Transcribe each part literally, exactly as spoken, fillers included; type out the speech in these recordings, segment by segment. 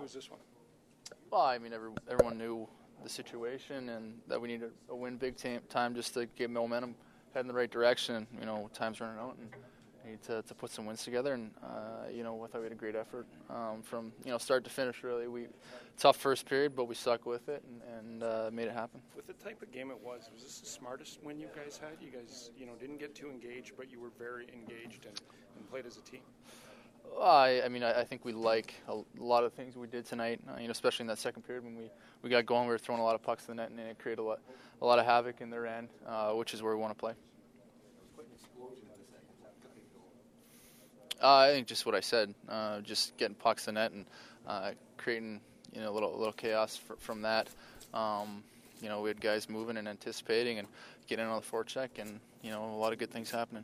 was this one? Well, I mean, every, everyone knew the situation and that we needed a win big tam- time just to get momentum, head in the right direction. You know, time's running out and need to, to put some wins together. And, uh, you know, I thought we had a great effort um, from, you know, start to finish, really. We tough first period, but we stuck with it and, and uh, made it happen. With the type of game it was, was this the smartest win you guys had? You guys, you know, didn't get too engaged, but you were very engaged and, and played as a team. I, I mean, I, I think we like a lot of things we did tonight. Uh, you know, especially in that second period when we, we got going, we were throwing a lot of pucks to the net, and it created a lot, a lot of havoc in their end, uh, which is where we want to play. Uh, I think just what I said, uh, just getting pucks to the net and uh, creating, you know, a little, little chaos for, from that. Um, you know, we had guys moving and anticipating and getting on the forecheck, and you know, a lot of good things happening.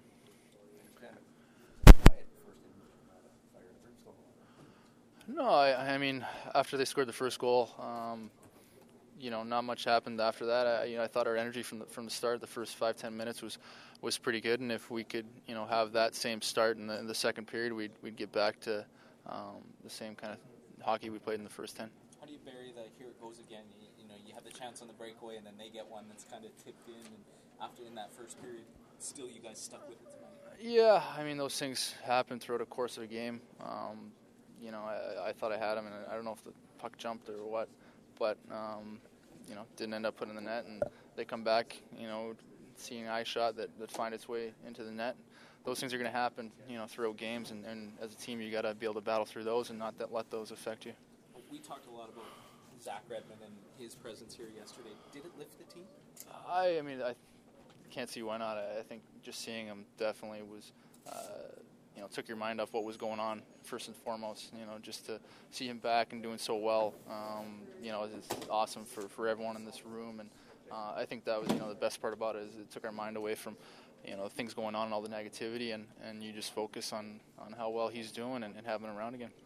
No, I, I mean, after they scored the first goal, um, you know, not much happened after that. I, you know, I thought our energy from the from the start, the first five ten minutes was was pretty good, and if we could, you know, have that same start in the, in the second period, we'd we'd get back to um, the same kind of hockey we played in the first ten. How do you bury the here it goes again? You, you know, you have the chance on the breakaway, and then they get one that's kind of tipped in, and after in that first period, still you guys stuck with it tonight. Yeah, I mean, those things happen throughout the course of a game. Um, You know, I, I thought I had him, and I don't know if the puck jumped or what, but, um, you know, didn't end up putting in the net, and they come back, you know, seeing an eye shot that, that find its way into the net. Those things are going to happen, you know, throughout games, and, and as a team, you got to be able to battle through those and not that, let those affect you. We talked a lot about Zach Redmond and his presence here yesterday. Did it lift the team? I, I mean, I can't see why not. I, I think just seeing him definitely was uh, – you know, took your mind off what was going on first and foremost. You know, just to see him back and doing so well, um, you know, it's awesome for, for everyone in this room. And uh, I think that was, you know, the best part about it is it took our mind away from, you know, things going on and all the negativity, and, and you just focus on, on how well he's doing and, and having him around again.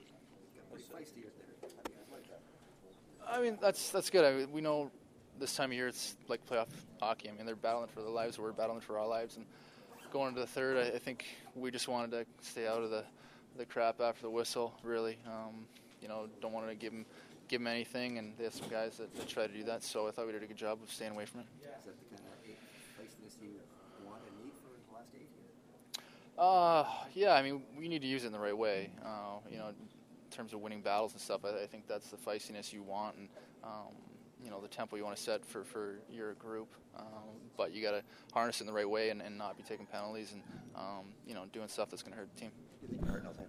I mean, that's that's good. I mean, we know this time of year it's like playoff hockey. I mean, they're battling for their lives. We're battling for our lives. And going into the third, I, I think we just wanted to stay out of the, the crap after the whistle, really. Um, you know, don't want to give them, give them anything, and they have some guys that, that try to do that, so I thought we did a good job of staying away from it. Yeah. Is that the kind of feistiness you want and need for the last eight here? Uh, yeah, I mean, we need to use it in the right way. Uh, you know, in terms of winning battles and stuff, I, I think that's the feistiness you want, and um, you know, the tempo you want to set for, for your group. Um, but you got to harness it in the right way and, and not be taking penalties and, um, you know, doing stuff that's going to hurt the team. Do you think Cardinals have